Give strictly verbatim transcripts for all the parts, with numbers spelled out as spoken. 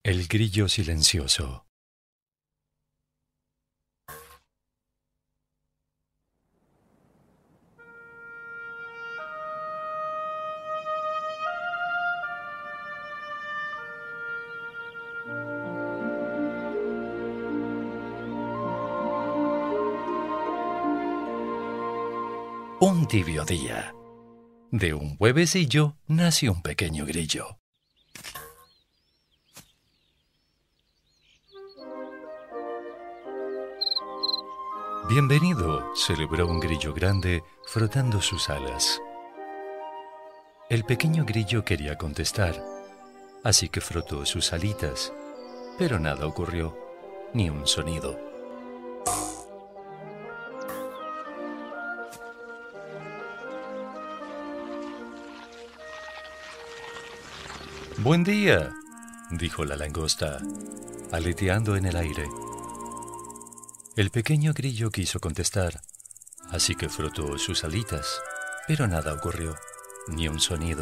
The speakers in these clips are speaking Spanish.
El grillo silencioso. Un tibio día. De un huevecillo nació un pequeño grillo. Bienvenido, celebró un grillo grande frotando sus alas. El pequeño grillo quería contestar, así que frotó sus alitas, pero nada ocurrió, ni un sonido. «Buen día», dijo la langosta, aleteando en el aire. El pequeño grillo quiso contestar, así que frotó sus alitas, pero nada ocurrió, ni un sonido.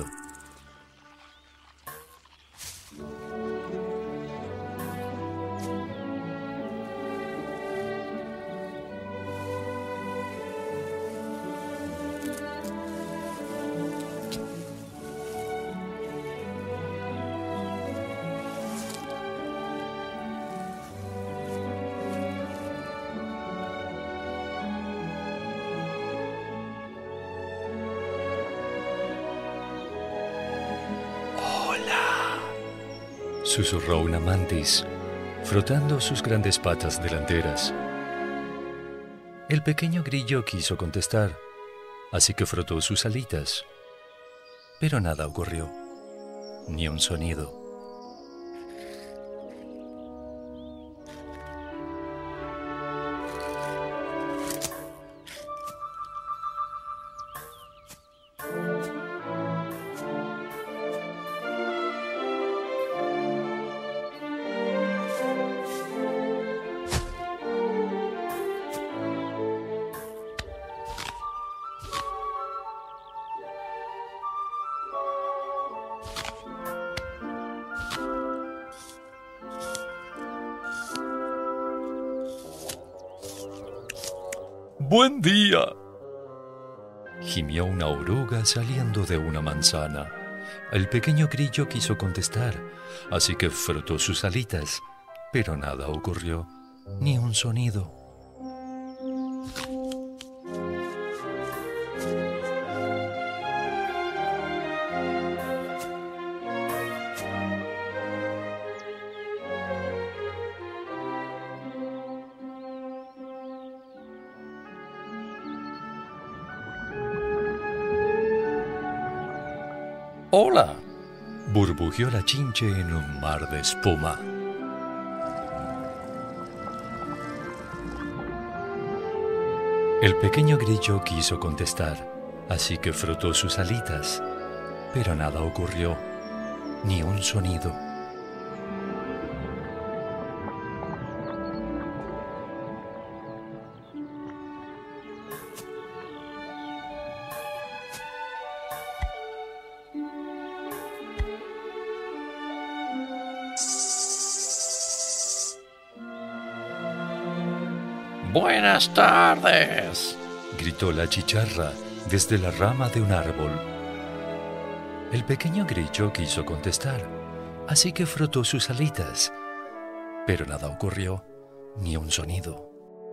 Susurró una mantis, frotando sus grandes patas delanteras. El pequeño grillo quiso contestar, así que frotó sus alitas, pero nada ocurrió, ni un sonido. «¡Buen día!», gimió una oruga saliendo de una manzana. El pequeño grillo quiso contestar, así que frotó sus alitas, pero nada ocurrió, ni un sonido. «¡Hola!», burbujeó la chinche en un mar de espuma. El pequeño grillo quiso contestar, así que frotó sus alitas, pero nada ocurrió, ni un sonido. «¡Buenas tardes!», gritó la chicharra desde la rama de un árbol. El pequeño grillo quiso contestar, así que frotó sus alitas, pero nada ocurrió, ni un sonido.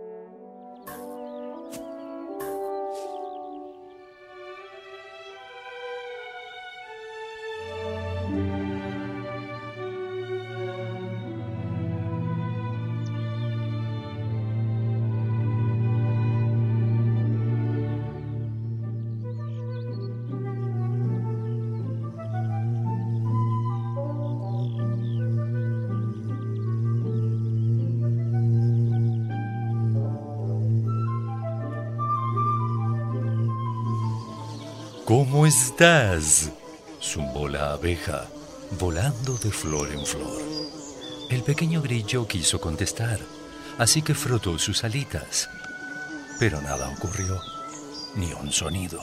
«¿Cómo estás?», zumbó la abeja, volando de flor en flor. El pequeño grillo quiso contestar, así que frotó sus alitas, pero nada ocurrió, ni un sonido.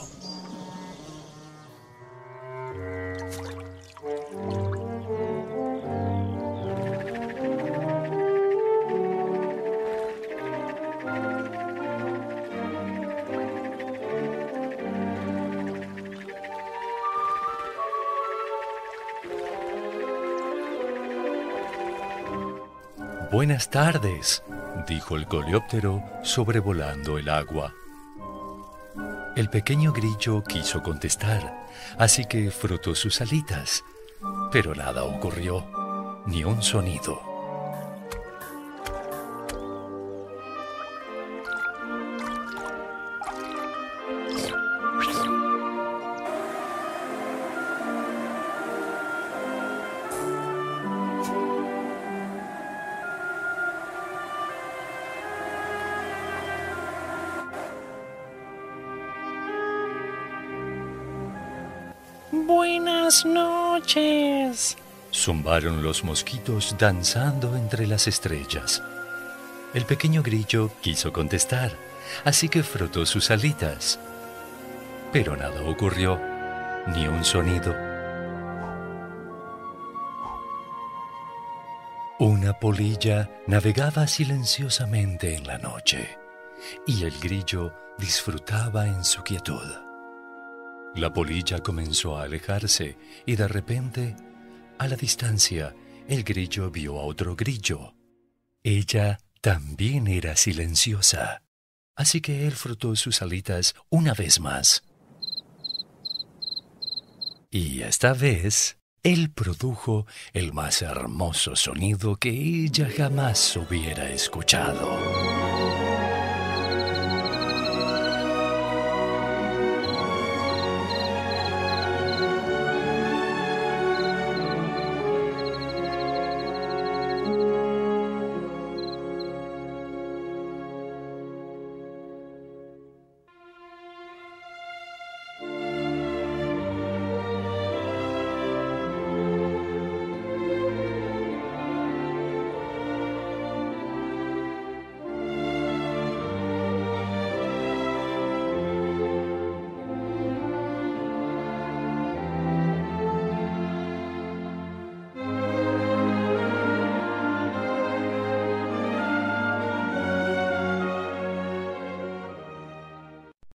Buenas tardes, dijo el coleóptero sobrevolando el agua. El pequeño grillo quiso contestar, así que frotó sus alitas, pero nada ocurrió, ni un sonido. Buenas noches, zumbaron los mosquitos danzando entre las estrellas. El pequeño grillo quiso contestar, así que frotó sus alitas. Pero nada ocurrió, ni un sonido. Una polilla navegaba silenciosamente en la noche, y el grillo disfrutaba en su quietud. La polilla comenzó a alejarse y de repente, a la distancia, el grillo vio a otro grillo. Ella también era silenciosa, así que él frotó sus alitas una vez más. Y esta vez, él produjo el más hermoso sonido que ella jamás hubiera escuchado.